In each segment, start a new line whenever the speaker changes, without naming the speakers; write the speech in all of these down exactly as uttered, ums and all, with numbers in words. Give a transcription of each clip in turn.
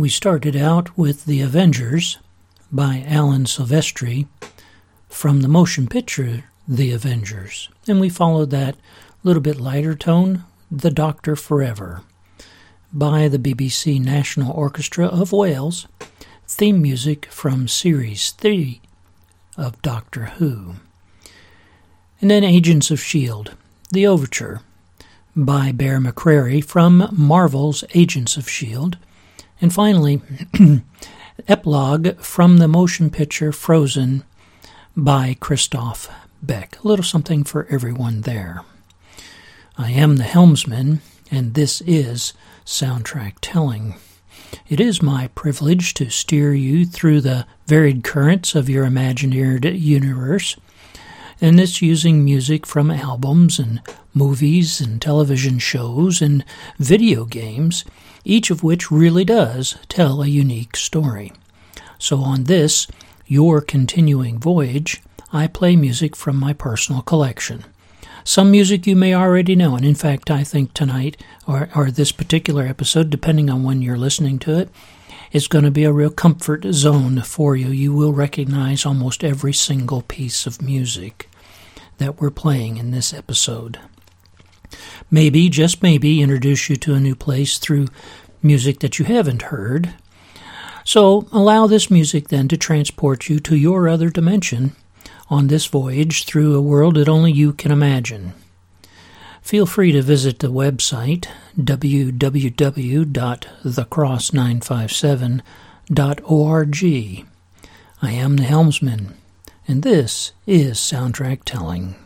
We started out with The Avengers by Alan Silvestri from the motion picture The Avengers, and we followed that little bit lighter tone, The Doctor Forever by the B B C National Orchestra of Wales, theme music from Series three of Doctor Who. And then Agents of S H I E L D, The Overture by Bear McCreary from Marvel's Agents of S H I E L D. And finally, Epilogue from the motion picture Frozen by Christoph Beck. A little something for everyone there. I am the helmsman, and this is Soundtrack Telling. It is my privilege to steer you through the varied currents of your imagined universe, and this using music from albums and movies and television shows and video games, each of which really does tell a unique story. So on this, your continuing voyage, I play music from my personal collection. Some music you may already know, and in fact I think tonight, or, or this particular episode, depending on when you're listening to it, is going to be a real comfort zone for you. You will recognize almost every single piece of music that we're playing in this episode. Maybe, just maybe, introduce you to a new place through music that you haven't heard. So allow this music then to transport you to your other dimension on this voyage through a world that only you can imagine. Feel free to visit the website w w w dot the cross nine five seven dot org. I am the helmsman, and this is Soundtrack Telling.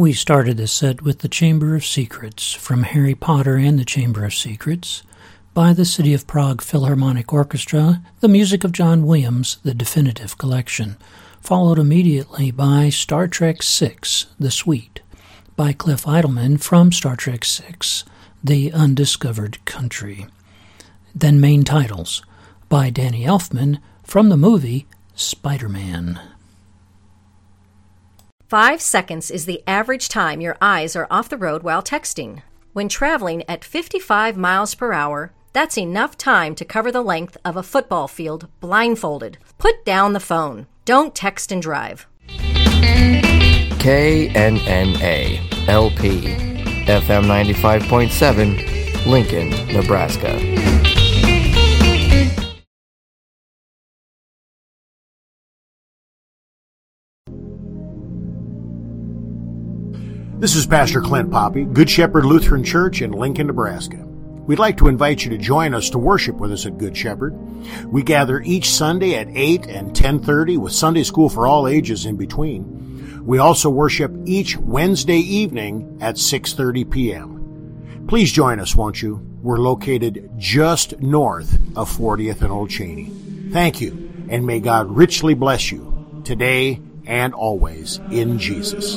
We started this set with The Chamber of Secrets from Harry Potter and the Chamber of Secrets by the City of Prague Philharmonic Orchestra, the music of John Williams, the definitive collection, followed immediately by Star Trek six, The Suite, by Cliff Eidelman from Star Trek six, The Undiscovered Country. Then main titles by Danny Elfman from the movie Spider-Man.
Five seconds is the average time your eyes are off the road while texting. When traveling at fifty-five miles per hour, that's enough time to cover the length of a football field blindfolded. Put down the phone. Don't text and drive.
K N N A, L P, F M ninety-five point seven, Lincoln, Nebraska.
This is Pastor Clint Poppy, Good Shepherd Lutheran Church in Lincoln, Nebraska. We'd like to invite you to join us to worship with us at Good Shepherd. We gather each Sunday at eight and ten thirty with Sunday school for all ages in between. We also worship each Wednesday evening at six thirty p.m. Please join us, won't you? We're located just north of fortieth and Old Cheney. Thank you, and may God richly bless you today and always in Jesus.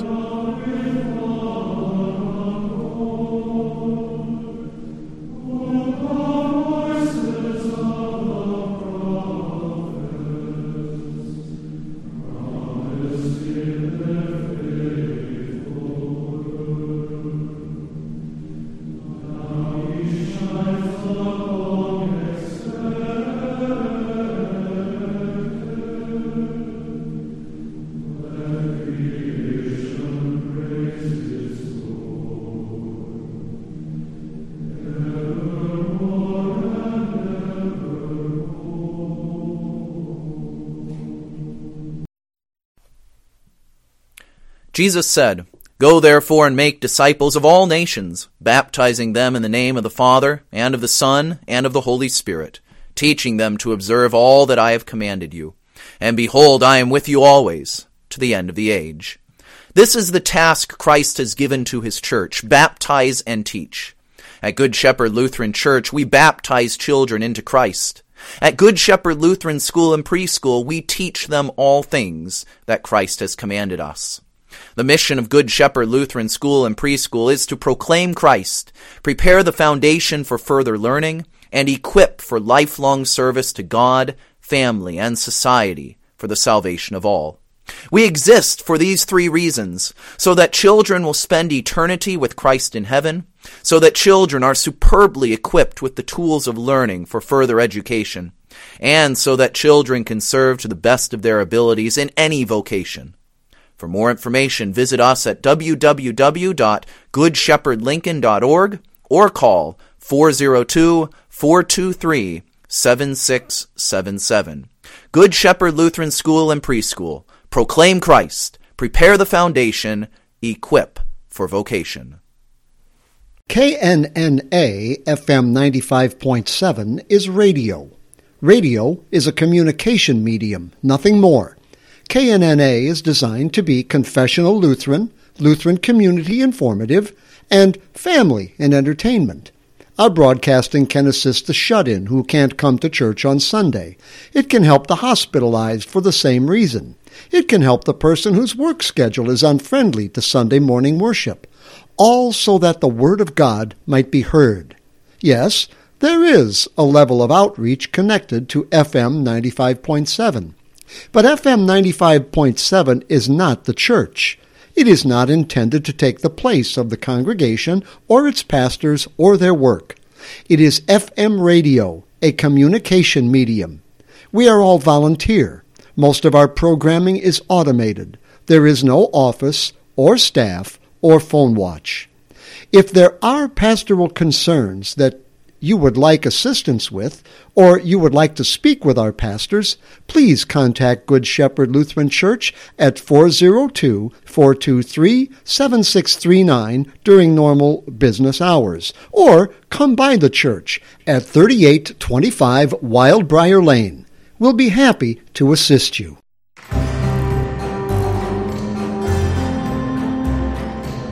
Jesus said, "Go therefore and make disciples of all nations, baptizing them in the name of the Father, and of the Son, and of the Holy Spirit, teaching them to observe all that I have commanded you. And behold, I am with you always, to the end of the age." This is the task Christ has given to his church: baptize and teach. At Good Shepherd Lutheran Church, we baptize children into Christ. At Good Shepherd Lutheran School and Preschool, we teach them all things that Christ has commanded us. The mission of Good Shepherd Lutheran School and Preschool is to proclaim Christ, prepare the foundation for further learning, and equip for lifelong service to God, family, and society for the salvation of all. We exist for these three reasons: so that children will spend eternity with Christ in heaven, so that children are superbly equipped with the tools of learning for further education, and so that children can serve to the best of their abilities in any vocation. For more information, visit us at w w w dot good shepherd lincoln dot org or call four oh two, four two three, seven six seven seven. Good Shepherd Lutheran School and Preschool. Proclaim Christ, prepare the foundation, equip for vocation.
K N N A F M ninety-five point seven is radio. Radio is a communication medium, nothing more. K N N A is designed to be confessional Lutheran, Lutheran community informative, and family and entertainment. Our broadcasting can assist the shut-in who can't come to church on Sunday. It can help the hospitalized for the same reason. It can help the person whose work schedule is unfriendly to Sunday morning worship, all so that the Word of God might be heard. Yes, there is a level of outreach connected to F M ninety-five point seven. But F M ninety-five point seven is not the church. It is not intended to take the place of the congregation or its pastors or their work. It is F M radio, a communication medium. We are all volunteer. Most of our programming is automated. There is no office or staff or phone watch. If there are pastoral concerns that you would like assistance with, or you would like to speak with our pastors, please contact Good Shepherd Lutheran Church at four oh two, four two three, seven six three nine during normal business hours, or come by the church at thirty-eight twenty-five Wildbriar Lane. We'll be happy to assist you.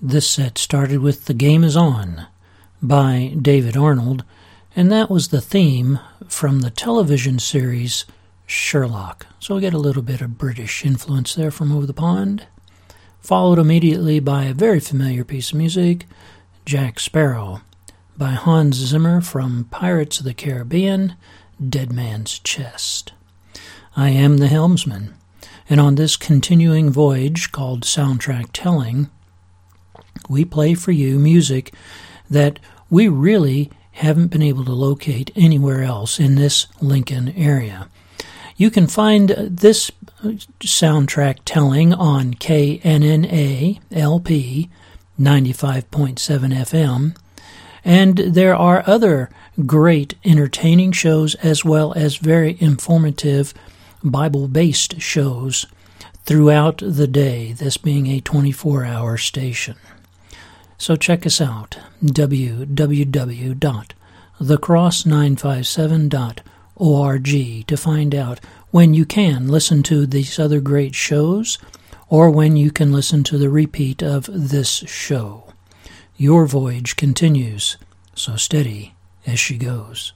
This set started with The Game Is On by David Arnold, and that was the theme from the television series Sherlock. So we get a little bit of British influence there from over the pond. Followed immediately by a very familiar piece of music, Jack Sparrow, by Hans Zimmer from Pirates of the Caribbean, Dead Man's Chest. I am the helmsman, and on this continuing voyage called Soundtrack Telling, we play for you music that we really haven't been able to locate anywhere else in this Lincoln area. You can find this soundtrack telling on K N N A L P ninety-five point seven F M, and there are other great entertaining shows as well as very informative Bible-based shows throughout the day, this being a twenty-four hour station. So check us out, w w w dot the cross nine five seven dot org, to find out when you can listen to these other great shows or when you can listen to the repeat of this show. Your voyage continues, so steady as she goes.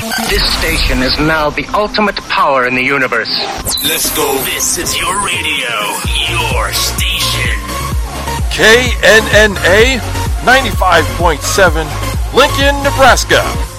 This station is now the ultimate power in the universe.
Let's go. This is your radio, your station.
K N N A ninety-five point seven, Lincoln, Nebraska.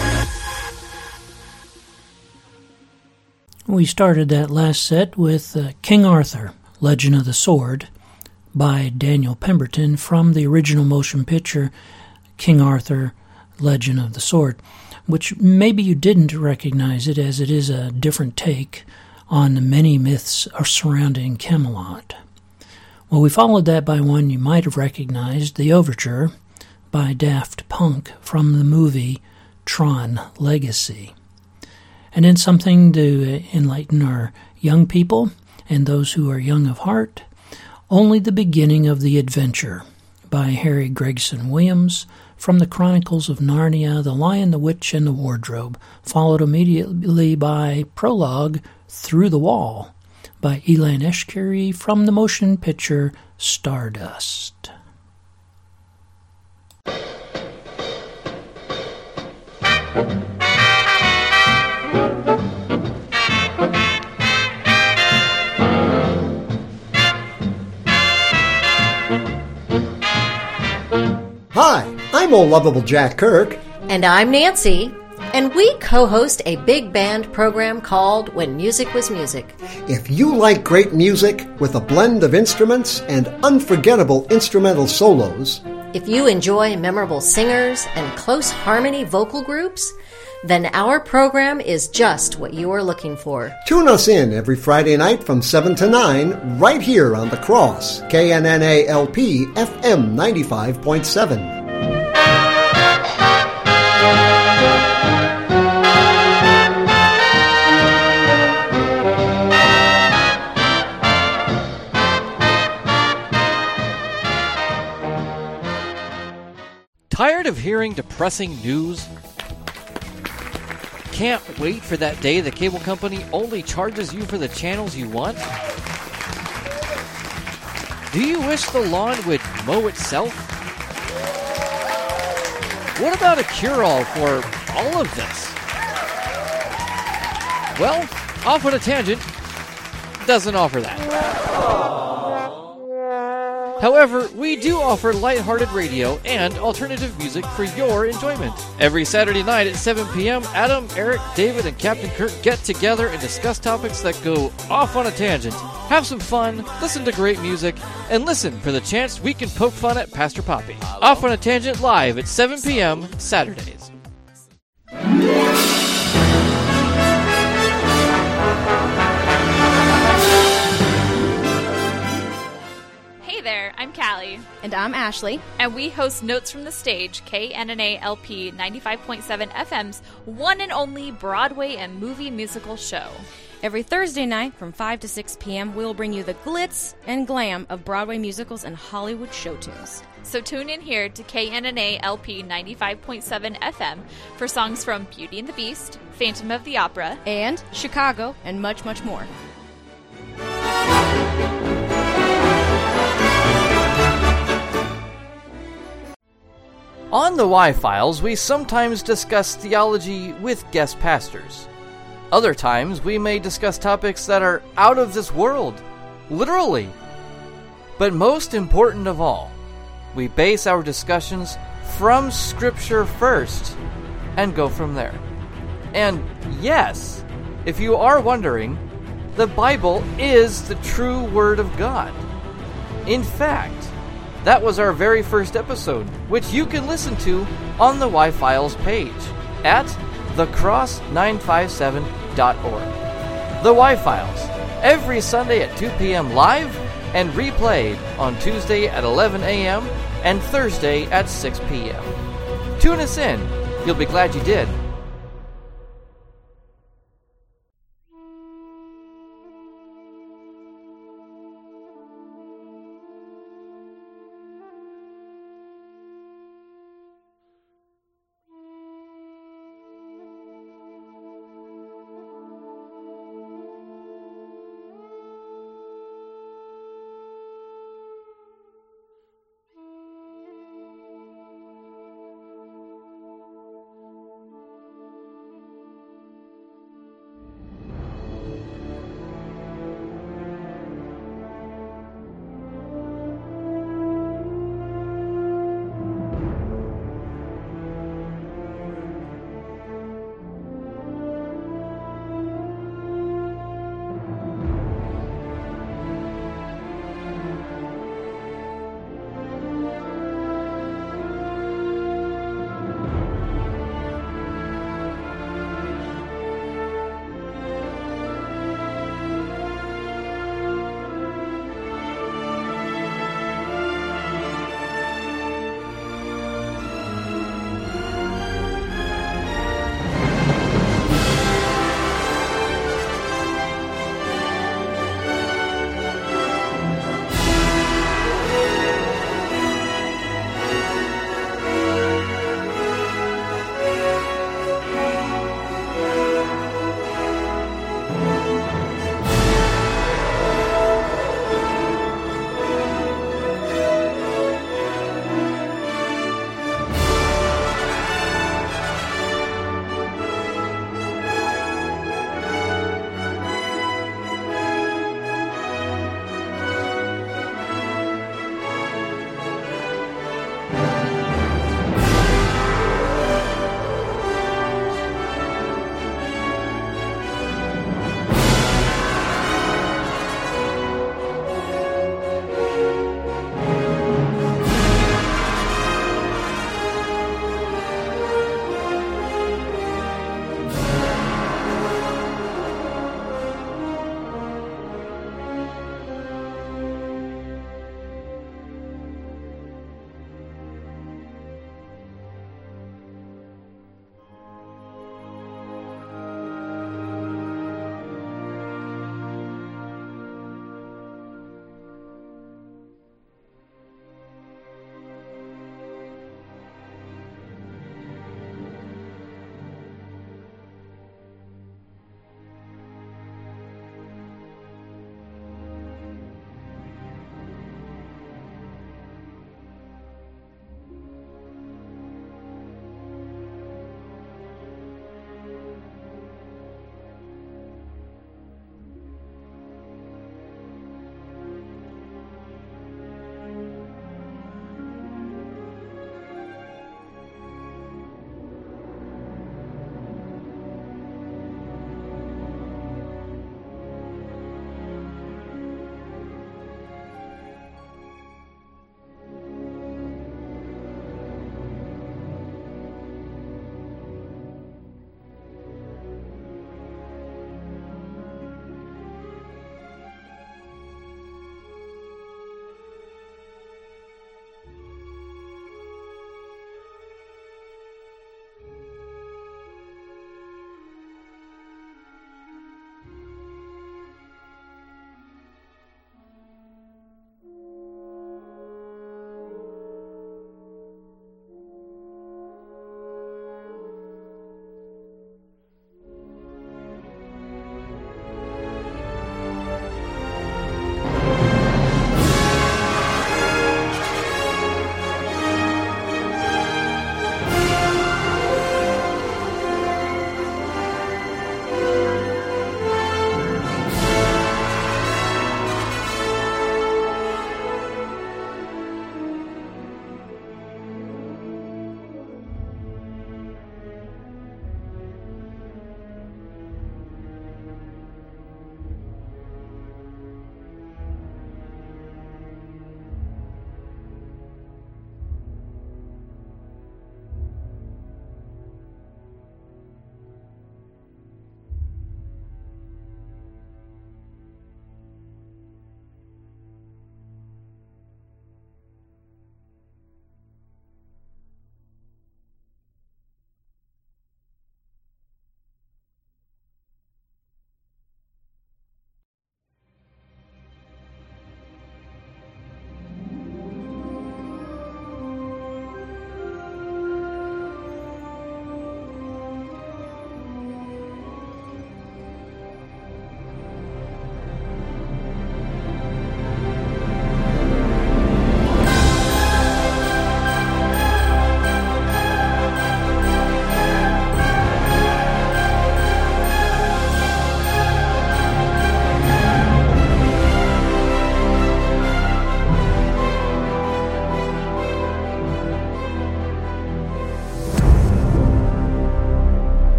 We started that last set with uh, King Arthur, Legend of the Sword, by Daniel Pemberton from the original motion picture King Arthur, Legend of the Sword, which maybe you didn't recognize it as it is a different take on the many myths surrounding Camelot. Well, we followed that by one you might have recognized, the Overture by Daft Punk from the movie Tron Legacy. And then something to enlighten our young people and those who are young of heart, Only the Beginning of the Adventure by Harry Gregson Williams from the Chronicles of Narnia, The Lion, the Witch, and the Wardrobe, followed immediately by Prologue, Through the Wall by Elan Eshkeri from the motion picture Stardust.
Hi, I'm old lovable Jack Kirk.
And I'm Nancy, and we co-host a big band program called When Music Was Music.
If you like great music with a blend of instruments and unforgettable instrumental solos,
if you enjoy memorable singers and close harmony vocal groups, then our program is just what you are looking for.
Tune us in every Friday night from seven to nine right here on The Cross, K N N A L P F M ninety-five point seven.
Tired of hearing depressing news? Can't wait for that day the cable company only charges you for the channels you want? Do you wish the lawn would mow itself? What about a cure-all for all of this? Well, Off on a Tangent doesn't offer that. However, we do offer lighthearted radio and alternative music for your enjoyment. Every Saturday night at seven p.m., Adam, Eric, David, and Captain Kirk get together and discuss topics that go off on a tangent. Have some fun, listen to great music, and listen for the chance we can poke fun at Pastor Poppy. Off on a Tangent live at seven p.m. Saturdays.
I'm Callie.
And I'm Ashley.
And we host Notes from the Stage, K N N A L P ninety-five point seven F M's one and only Broadway and movie musical show.
Every Thursday night from five to six p.m., we'll bring you the glitz and glam of Broadway musicals and Hollywood show tunes.
So tune in here to K N N A L P ninety-five point seven F M for songs from Beauty and the Beast, Phantom of the Opera,
and Chicago, and much, much more.
On the Y-Files, we sometimes discuss theology with guest pastors. Other times, we may discuss topics that are out of this world, literally. But most important of all, we base our discussions from Scripture first and go from there. And yes, if you are wondering, the Bible is the true Word of God. In fact, that was our very first episode, which you can listen to on the Y-Files page at the cross nine five seven dot org. The Y-Files, every Sunday at two p.m. live and replayed on Tuesday at eleven a.m. and Thursday at six p.m. Tune us in. You'll be glad you did.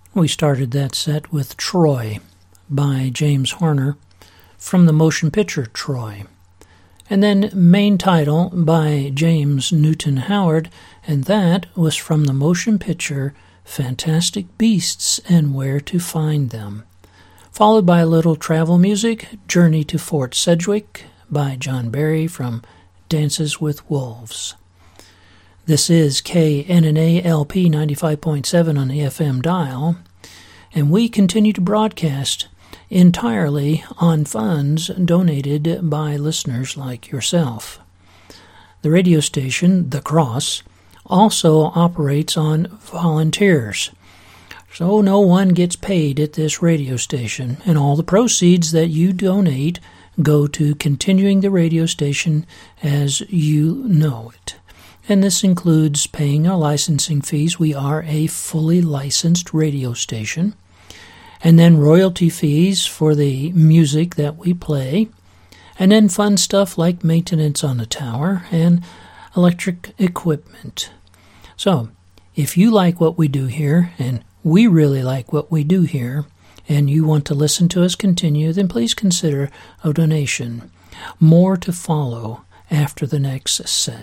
We started that set with Troy by James Horner from the motion picture Troy. And then Main Title by James Newton Howard, and that was from the motion picture Fantastic Beasts and Where to Find Them. Followed by a little travel music, Journey to Fort Sedgwick by John Barry from Dances with Wolves. This is K N N A L P ninety-five point seven on the F M dial, and we continue to broadcast entirely on funds donated by listeners like yourself. The radio station, The Cross, also operates on volunteers, so no one gets paid at this radio station, and all the proceeds that you donate go to continuing the radio station as you know it. And this includes paying our licensing fees. We are a fully licensed radio station. And then royalty fees for the music that we play. And then fun stuff like maintenance on the tower and electric equipment. So, if you like what we do here, and we really like what we do here, and you want to listen to us continue, then please consider a donation. More to follow after the next set.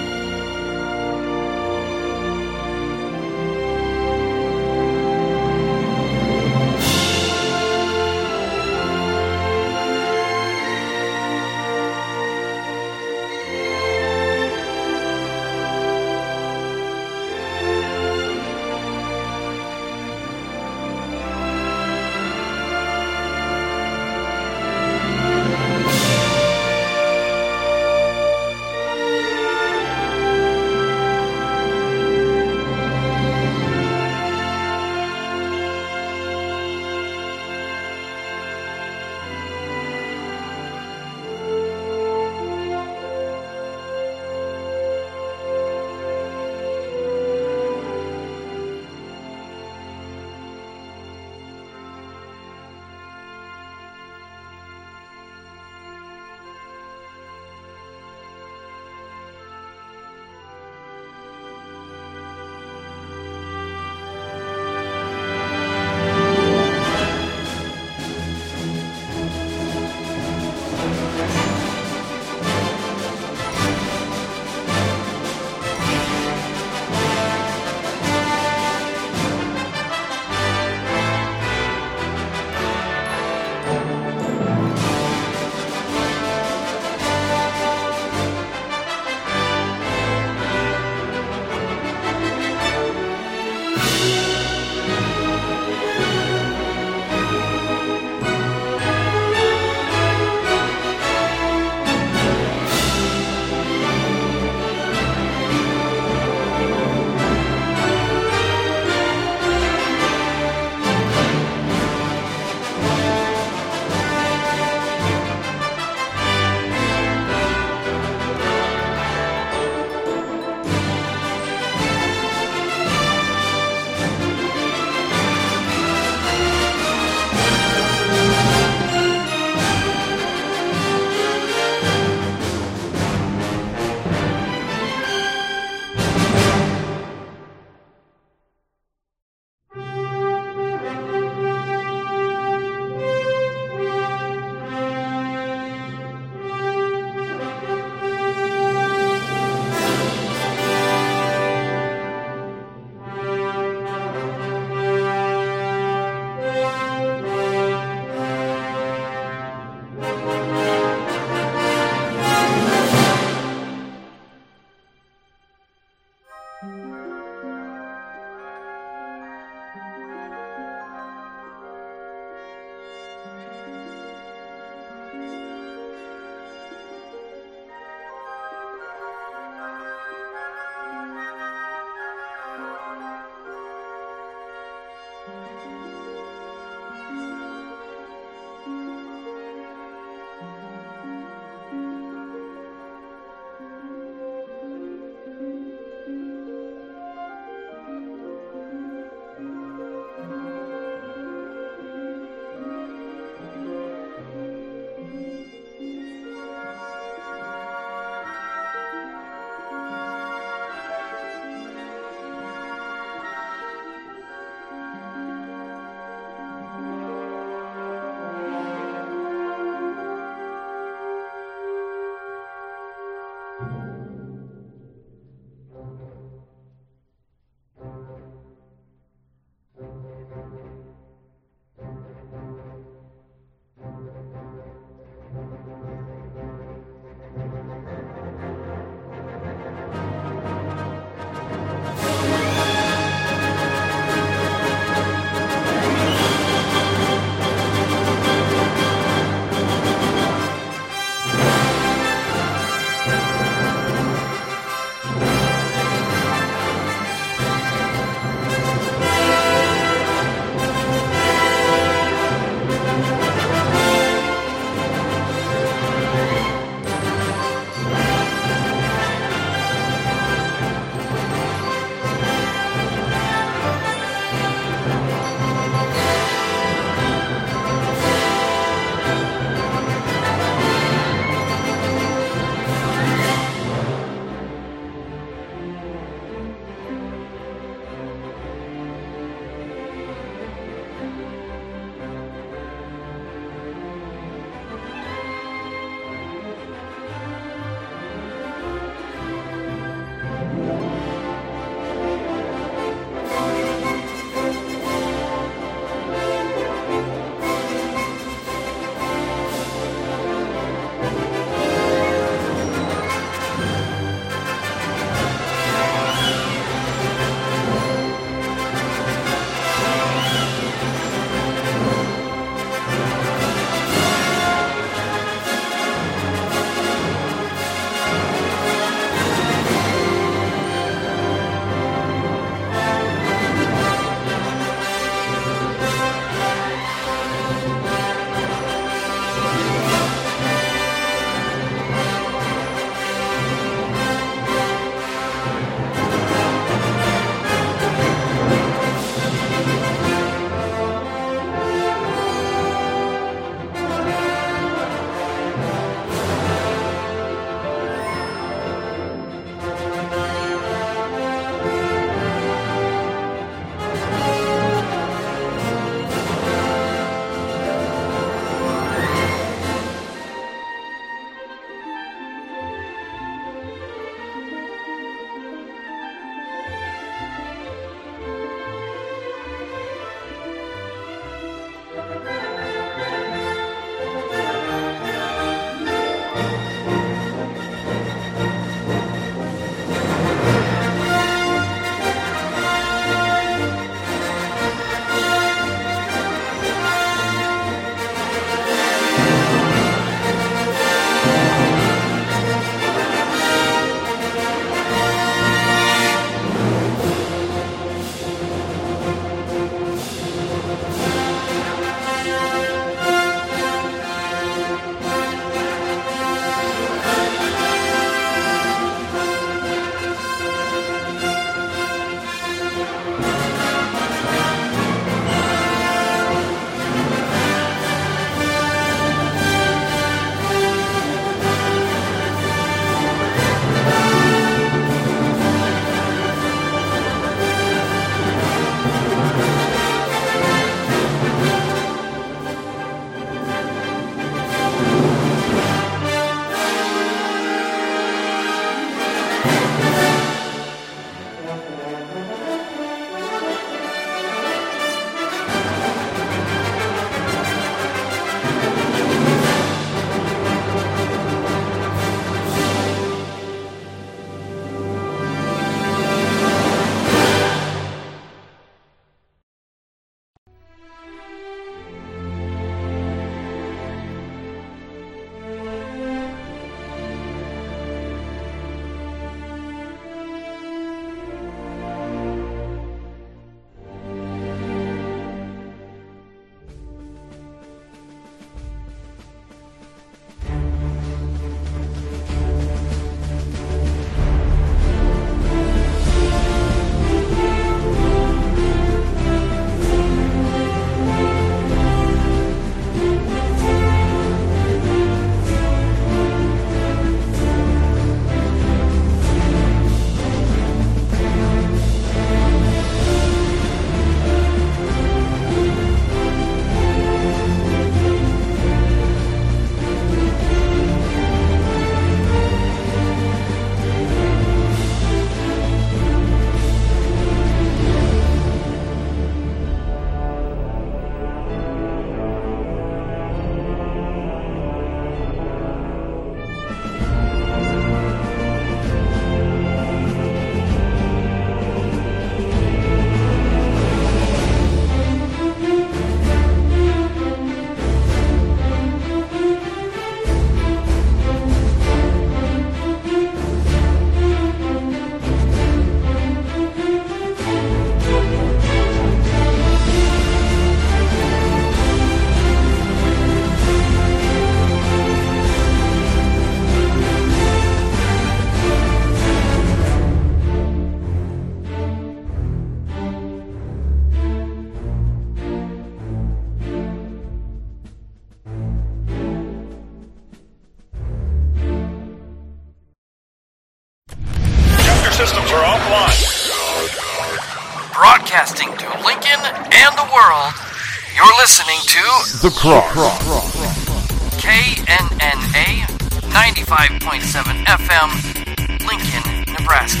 Broadcasting to Lincoln and the world, you're listening to
The Cross.
K N N A ninety-five point seven F M, Lincoln, Nebraska.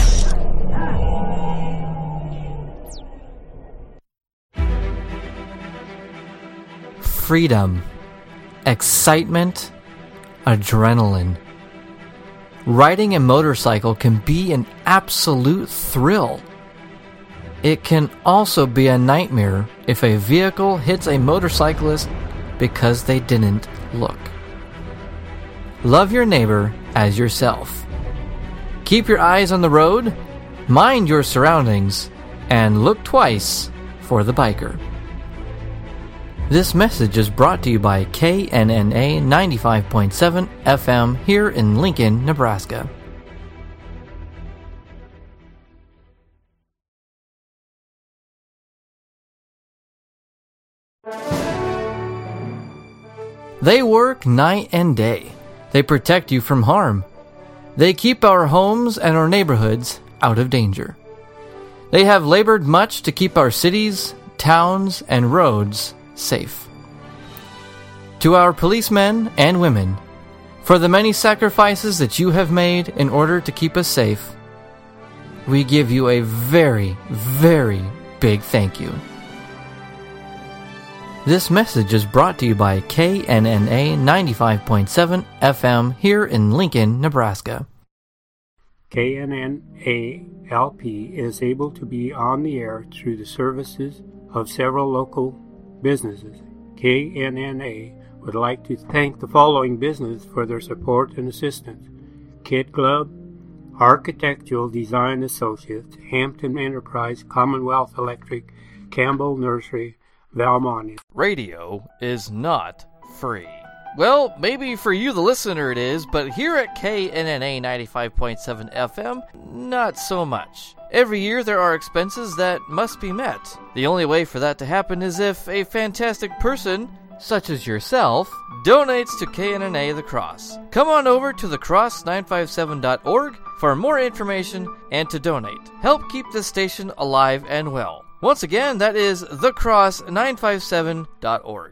Freedom, excitement, adrenaline. Riding a motorcycle can be an absolute thrill. It can also be a nightmare if a vehicle hits a motorcyclist because they didn't look. Love your neighbor as yourself. Keep your eyes on the road, mind your surroundings, and look twice for the biker. This message is brought to you by K N N A ninety-five point seven F M here in Lincoln, Nebraska. They work night and day. They protect you from harm. They keep our homes and our neighborhoods out of danger. They have labored much to keep our cities, towns, and roads safe. To our policemen and women, for the many sacrifices that you have made in order to keep us safe, we give you a very, very big thank you. This message is brought to you by K N N A ninety-five point seven F M here in Lincoln, Nebraska.
K N N A L P is able to be on the air through the services of several local businesses. K N N A would like to thank the following business for their support and assistance: Kid Club, Architectural Design Associates, Hampton Enterprise, Commonwealth Electric, Campbell Nursery, Valmont.
Radio is not free. Well, maybe for you, the listener, it is, but here at K N N A ninety-five point seven F M, not so much. Every year there are expenses that must be met. The only way for that to happen is if a fantastic person, such as yourself, donates to K N N A The Cross. Come on over to the cross nine five seven dot org for more information and to donate. Help keep this station alive and well. Once again, that is the cross nine five seven dot org.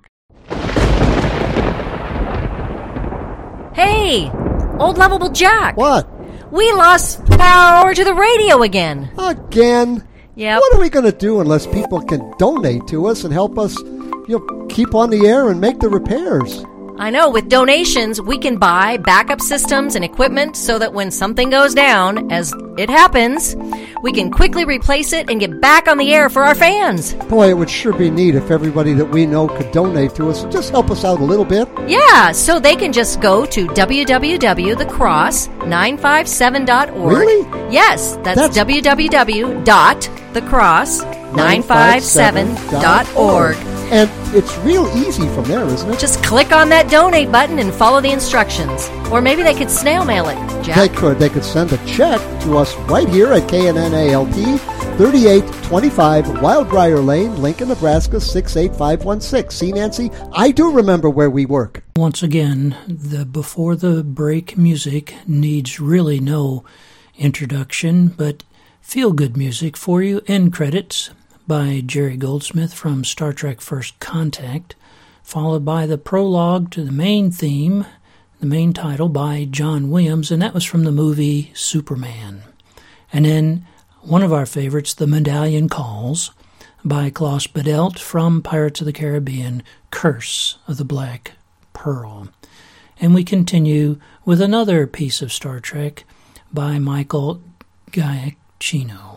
Hey! Old Lovable Jack!
What?
We lost power to the radio again.
Again?
Yep.
What are we going to do unless people can donate to us and help us, you know, keep on the air and make the repairs?
I know, with donations, we can buy backup systems and equipment so that when something goes down, as it happens, we can quickly replace it and get back on the air for our fans.
Boy, it would sure be neat if everybody that we know could donate to us and just help us out a little bit.
Yeah, so they can just go to w w w dot the cross nine five seven dot org.
Really?
Yes, that's, that's w w w dot the cross nine five seven dot org.
And it's real easy from there, isn't it?
Just click on that donate button and follow the instructions. Or maybe they could snail mail it, Jack.
They could. They could send a check to us right here at K N N A L P, thirty-eight twenty-five Wildbriar Lane, Lincoln, Nebraska, six eight five one six. See, Nancy, I do remember where we work.
Once again, the before the break music needs really no introduction, but feel-good music for you. End credits by Jerry Goldsmith from Star Trek First Contact, followed by the prologue to the main theme, the main title by John Williams, and that was from the movie Superman. And then one of our favorites, The Medallion Calls, by Klaus Badelt from Pirates of the Caribbean, Curse of the Black Pearl. And we continue with another piece of Star Trek by Michael Giacchino.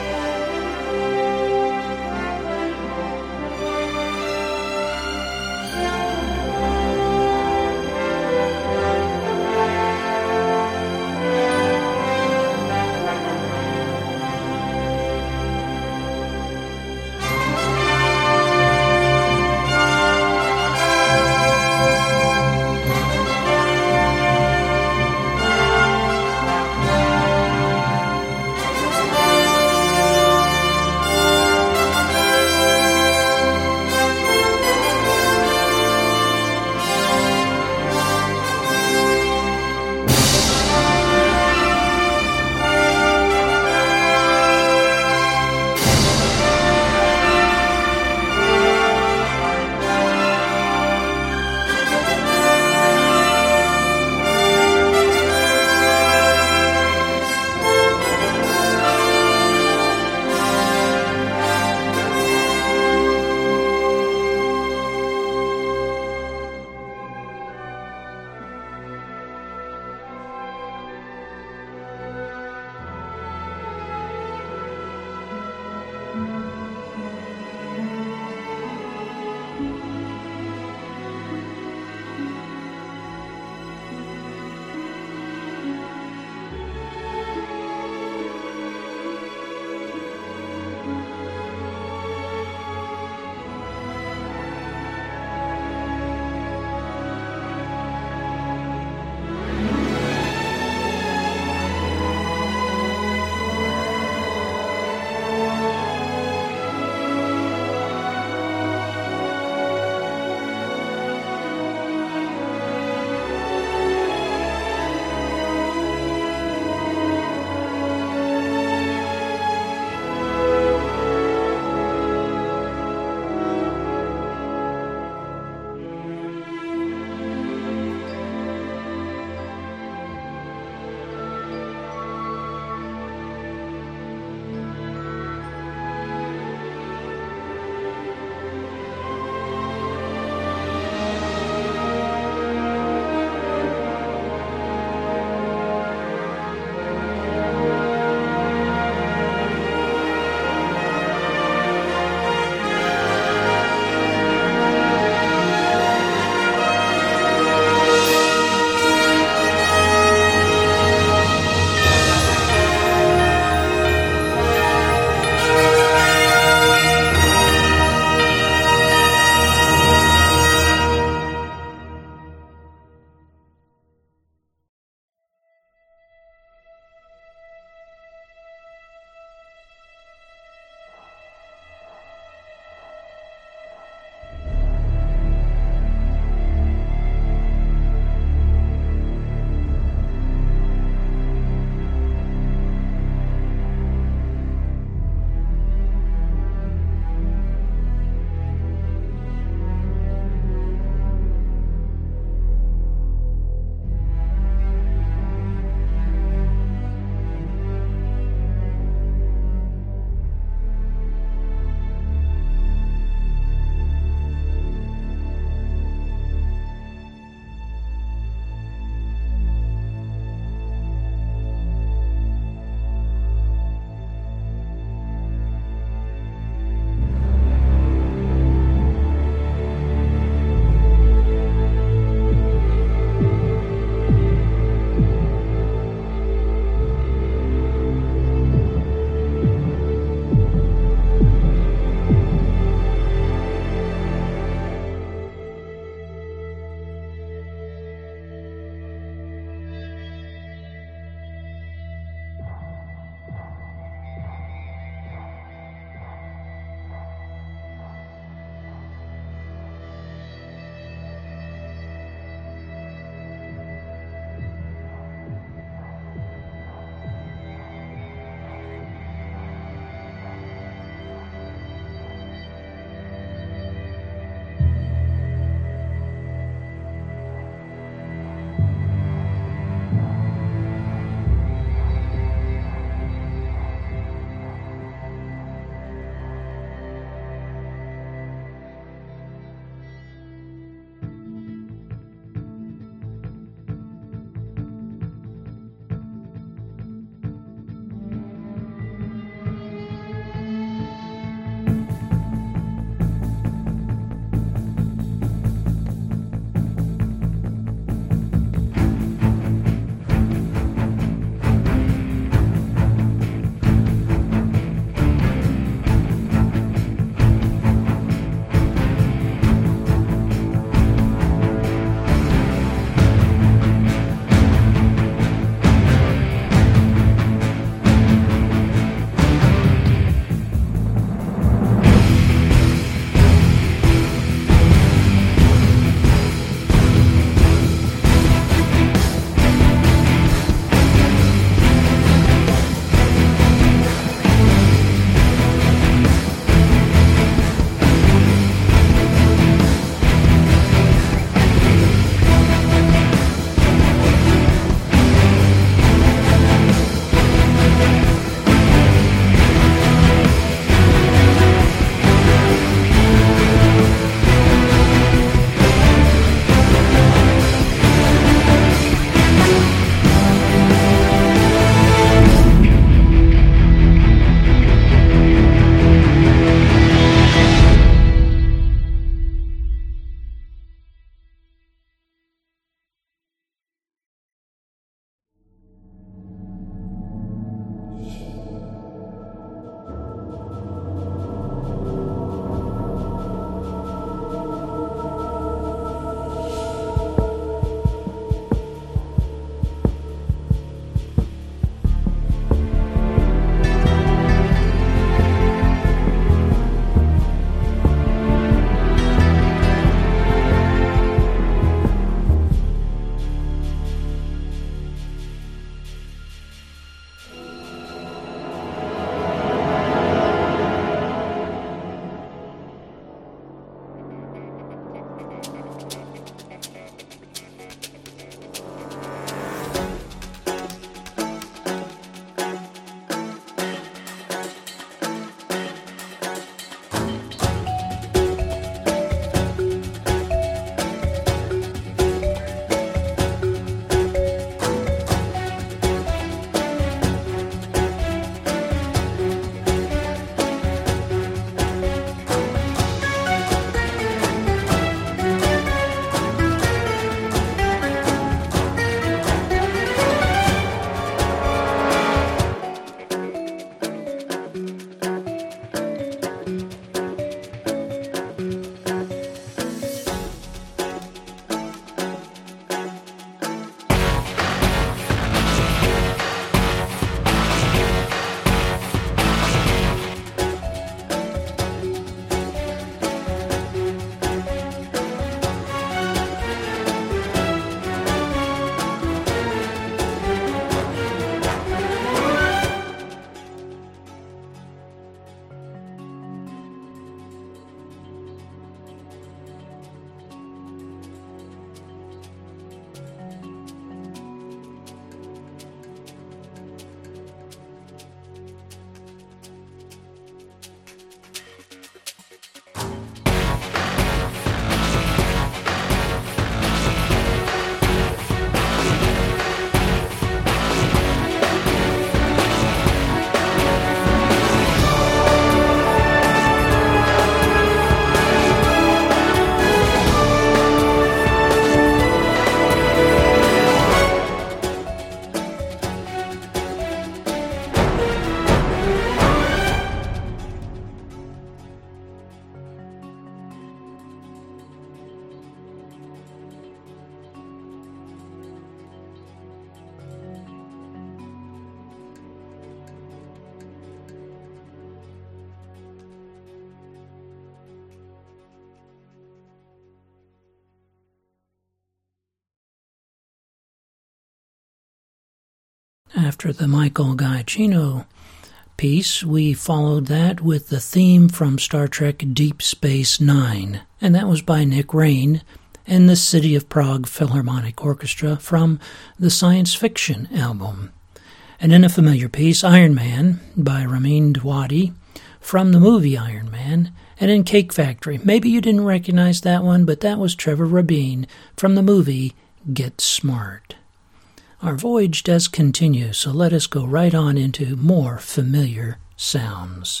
after the Michael Giacchino piece, we followed that with the theme from Star Trek Deep Space Nine, and that was by Nick Rain and the City of Prague Philharmonic Orchestra from the Science Fiction album. And in a familiar piece, Iron Man by Ramin Djawadi from the movie Iron Man, and in Cake Factory. Maybe you didn't recognize that one, but that was Trevor Rabin from the movie Get Smart. Our voyage does continue, so let us go right on into more familiar sounds.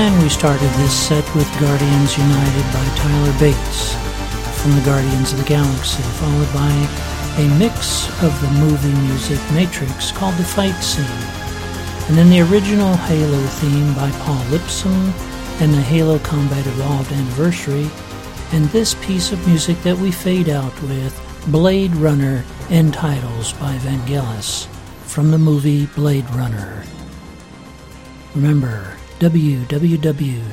And we started this set with Guardians United by Tyler Bates from the Guardians of the Galaxy, followed by a mix of the movie music Matrix called The Fight Scene, and then the original Halo theme by Paul Lipson and the Halo Combat Evolved Anniversary, and this piece of music that we fade out with, Blade Runner End Titles by Vangelis from the movie Blade Runner. Remember, w w w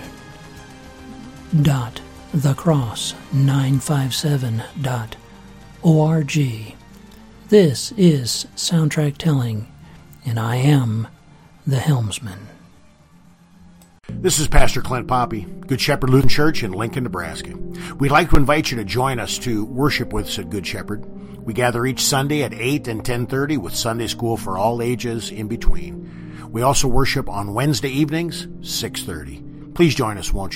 dot the cross nine five seven dot org. This is Soundtrack Telling, and I am the helmsman.
This is Pastor Clint Poppy, Good Shepherd Lutheran Church in Lincoln, Nebraska. We'd like to invite you to join us to worship with us at Good Shepherd. We gather each Sunday at eight and ten thirty with Sunday school for all ages in between. We also worship on Wednesday evenings, six thirty. Please join us, won't you?